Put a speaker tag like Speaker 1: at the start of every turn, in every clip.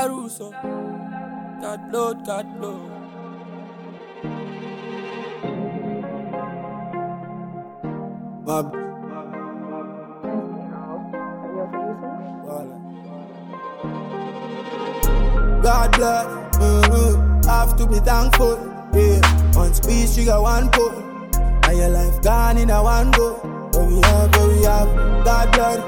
Speaker 1: Larusso, God blood, God blood.
Speaker 2: Bob. God blood, have to be thankful. Yeah, one squeeze, you got one pull. And your life gone in a one go. Where we have God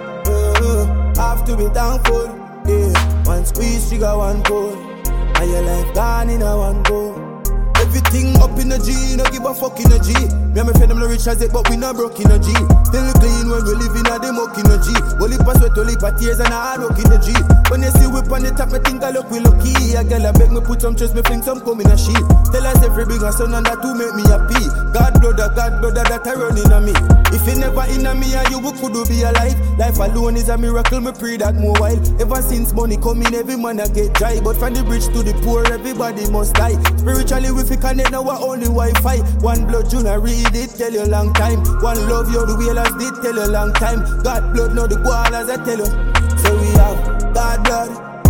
Speaker 2: blood, have to be thankful. Yeah, one squeeze, you got one pull. And your life gone in a one go. Everything up in the G, no give a fuck in the G. Me and my friend them no rich as it, but we not broke in the G. Still clean when we living at the muck in the G. Only pass sweat, only pa tears and a hard work in the G. When they see whip on the top, me think I look we lucky. A girl I beg me put some trust, me fling some come in a sheet. Tell us every big and son and that to make me happy. God blood, that I run in a me. If it never in a me and you could be alive. Life alone is a miracle, me pray that more while. Ever since money come in, every man I get dry. But from the rich to the poor, everybody must die. Spiritually we fi connect now our only Wi-Fi. One blood you not read it, tell you long time. One love you the wheelers did tell you long time. God blood now the koalas I tell you. So we have God blood,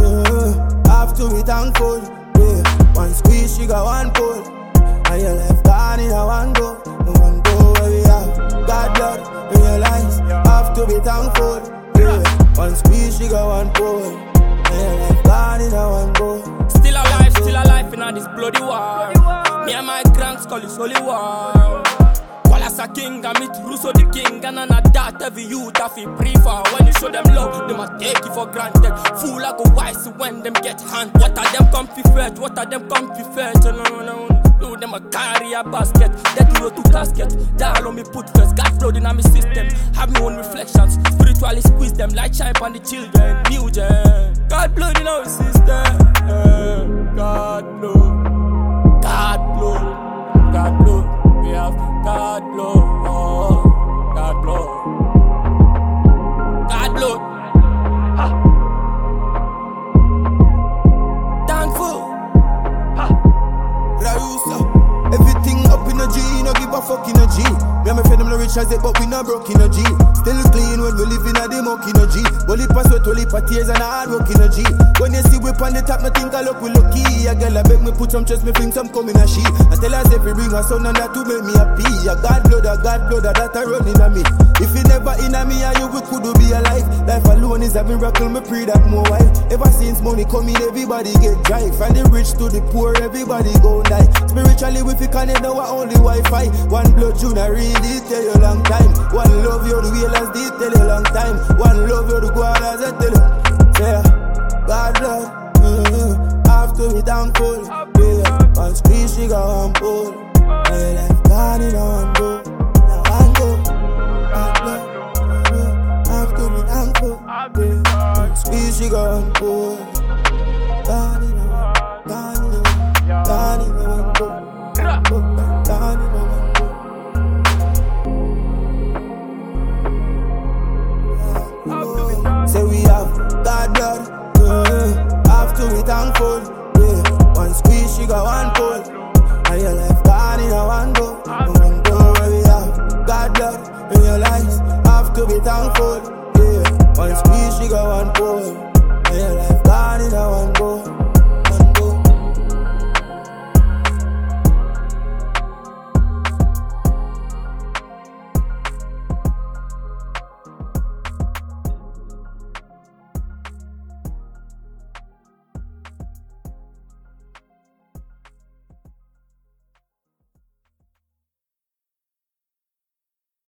Speaker 2: have to be thankful. Yeah, one squeeze you got one pull. And your life gone in a one go. No one go where we have God blood, realize have to be thankful. Yeah, one squeeze you got one pull. And your life gone in a one go.
Speaker 1: Still alive in this bloody war. Me and my grands call this holy war. Wallace a king, I meet Russo the king. And on that every youth I feel pray for. When you show them love, they must take it for granted. Fool I go wise when them get hand. What are them comfy fetch? What are them comfy fetch? No. Do them a carry a basket. That road to casket. That on me put first. God blood in my system. Have me own reflections. Spiritually squeeze them like shine on the children. New gen. God blood in our system. God blood. God blood. God blood. We have God blood. Oh, God blood. God blood. Thankful.
Speaker 2: Larusso, everything up in the G, no give a fuck in the G. Me and my friend them no rich as it, but we not broke in the G. Still clean when we living at the muck in the G. Only pass sweat, only pa tears and a hard work in the G. When they see whip on the top, no think I look we lucky. A girl I beg me put some trust, me fling some come in a sheet. I tell us every bring a son and that to make me happy. A God blood, that I run in a me. If it never in a me and you could be alive. Life alone is a miracle, me pray that more while. Ever since money come in, everybody get dry. From the rich to the poor, everybody go die. Spiritually we fi connect now our only Wi-Fi. One blood you not read it, tell you long time. One love you the wheelers did tell you long time. One love you the koalas I tell you. Yeah, God blood, have to be thankful. Yeah, one squeeze she got one pull. And your life gone in a one go. Now one go. God blood, have to be thankful. Yeah, one squeeze she got one pull. Gone in a one, gone in a one, gone in a one go. Gone in a one. Say we have God blood, have to be thankful. Yeah, one squeeze, she got one pull. And your life gone in a one go. No one go where we have God blood, realize have to be thankful. Yeah, one squeeze, she got one pull. And your life gone in a one go.